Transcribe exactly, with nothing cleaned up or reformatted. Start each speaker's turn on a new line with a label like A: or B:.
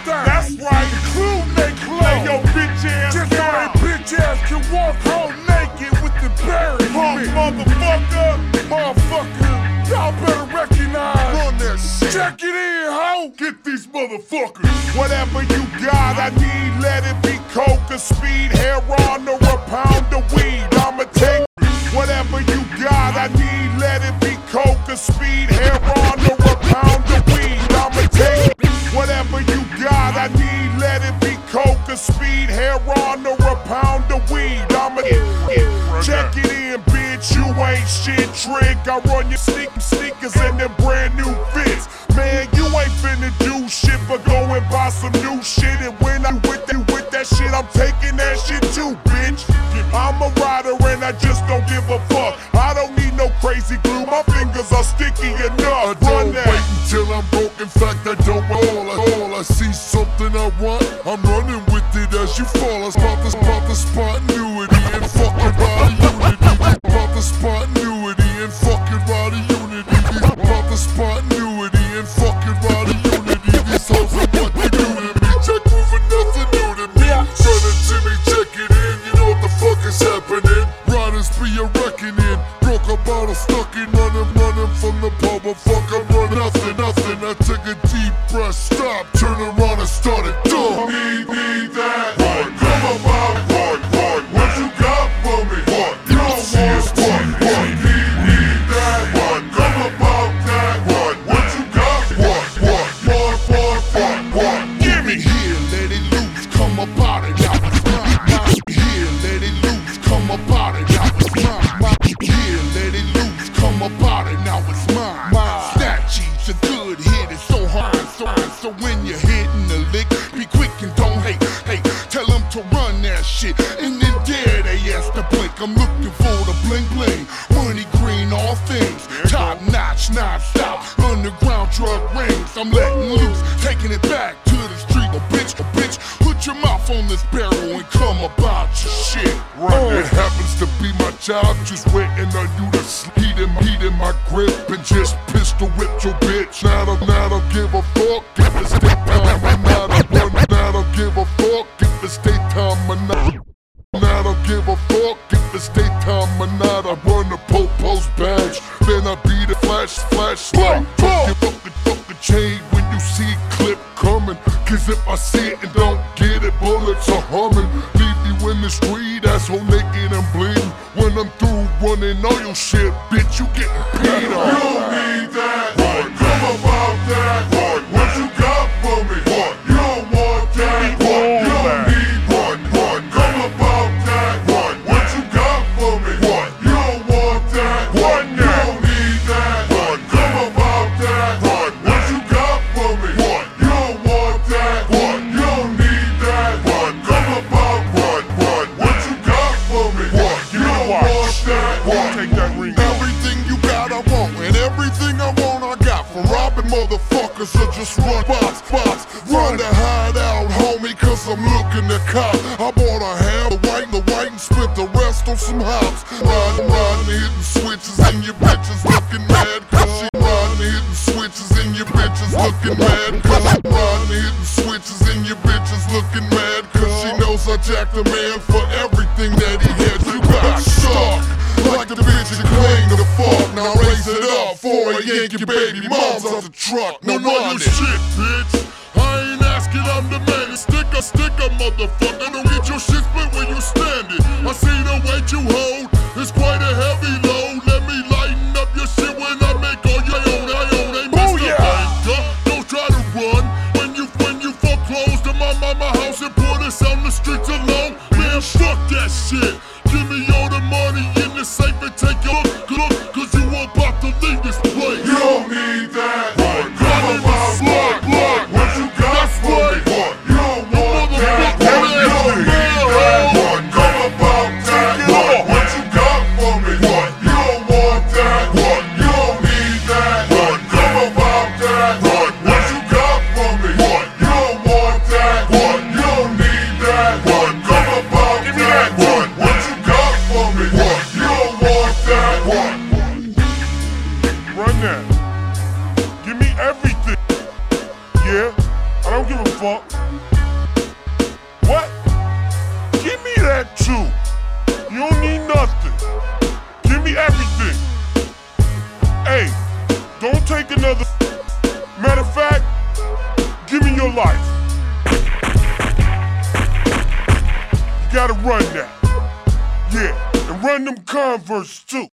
A: thing. That's right, including they clothes. Hey, yo, bitch ass just so they bitch ass can walk home naked with the berry. Punk motherfucker, motherfucker, y'all better recognize. Run that shit. Check it in, ho. Get these motherfuckers. Whatever you got, I need, let it be coke, a speed, heroin, or a pound of weed. I'ma take whatever you got, I need, let it be coke, a speed, heroin, or a pound of weed. I'ma take whatever you got, I need, let it be coke, a speed, heroin, or a pound of weed. I'ma check it in, bitch, you ain't shit trick. I run your sneak sneakers and them brand new fits. Man, you ain't finna do shit but go and buy some new shit. And when I with that, with that shit, I'm taking that shit too, bitch. I'm a rider and I just don't give a fuck. I don't need no crazy glue, my fingers are sticky enough. I don't wait until I'm broke, in fact I don't all I, all I see something I want, I'm running with it as you fall. I spot the, spot the spontaneity and fucking body unity. Spot the spontaneity and fucking body unity. Spot the spontaneity and fucking body unity. These hoes are what they do to me. Check moving, nothing new to me. Run it to me, check it in, you know what the fuck is happening. Riders be a reckoning. Broke a bottle, stuck in, running, running from the pub. But fuck, I'm running nothing, nothing. I took a deep breath, stop, turn around and started dumb. Need, need that. What? Come about what? What? What you got for me? What? You don't want what? What? Need, need that. What? Come about that. What? What you got? What? What? What? What? What? What? Give me here, let it loose, come about it. Now it's mine. Here, let it loose, come about it. Now it's mine. Here, let it loose, come about it. Now it's mine. Snatchy's a good hit, it's so hard, so hard. So when you're hitting the lick, be quick and don't hate. Hey, tell them to run that shit, and then dare they ask to blink. I'm looking for the bling bling, money green, all things top notch, non-stop, underground drug rings. I'm letting loose, taking it back to the street. A bitch, a bitch, put your mouth on this barrel and come about your shit. Right. It happens to be my job, just waiting on you to sleep. Heat in, heat in my grip and just pistol whip your bitch. Now I don't, now I don't give a fuck if it's daytime or not. I run, now I don't give a fuck if it's daytime or not. Now I don't give a fuck if it's daytime or not. I run the po-po's badge, then I beat the flash, flashlight. Fuck it, fuck the, fuck the chain when you see clip coming. Cause if I see it and don't get it, bullets are humming. Leave you in the street, asshole naked and bleeding. When I'm through running all your shit, bitch, you getting paid off. You don't need that. What? Come about that. What? What you got for me? What? You don't want that. What? You don't need what? What? Come about that. What? What you got for me? What? You don't want that. What? You don't need that. What? Come about that. What? What you got for me? What? You don't want that. What? You don't need that. What? Come about what? What? What you got for me? What? You don't want that. What? Take that ring. Everything you got, I want, and everything I want, I got. From robbing motherfuckers or just run box, box. Run to hide out, homie, cause I'm looking to cop. I bought a ham, the white, the white, and spent the rest on some hops. Riding, riding, hitting switches, and your bitches looking mad. Cause she riding, hitting switches, and your bitches looking mad. Cause she riding, hitting switches, and your bitches looking mad. Cause she knows I jacked a man for everything that he had. You got stuck like the bitch you claim to fuck. Now raise it up for a Yankee baby mom's out the truck. No run your shit, bitch. I ain't asking, I'm the man. Stick a sticker, motherfucker. Don't get your shit split when you stand it. I see the weight you hold. It's quite a heavy load. Let me lighten up your shit when I make all your own. I own a Mister Banker. Don't try to run when you when you foreclose to my mama house and put us on the streets alone. Man, fuck that shit. Give me all the money in the safe and take a look, look, cause you about to leave this place. You don't need that. What? Come about what? What? What you got for me? What? You don't want that. What? You don't need that. What? Come about that. What? What you got for me? What? You don't want that. What? You don't need that. What? Come about that. What? What you got for me? What? You don't want that. What? You don't need that. What? Come about that. What? What you got for me? What? You don't want that. What? Run that. Give me everything. Yeah, I don't give a fuck. too. You don't need nothing. Give me everything. Hey, don't take another. Matter of fact, give me your life. You gotta run that. Yeah, and run them Converse too.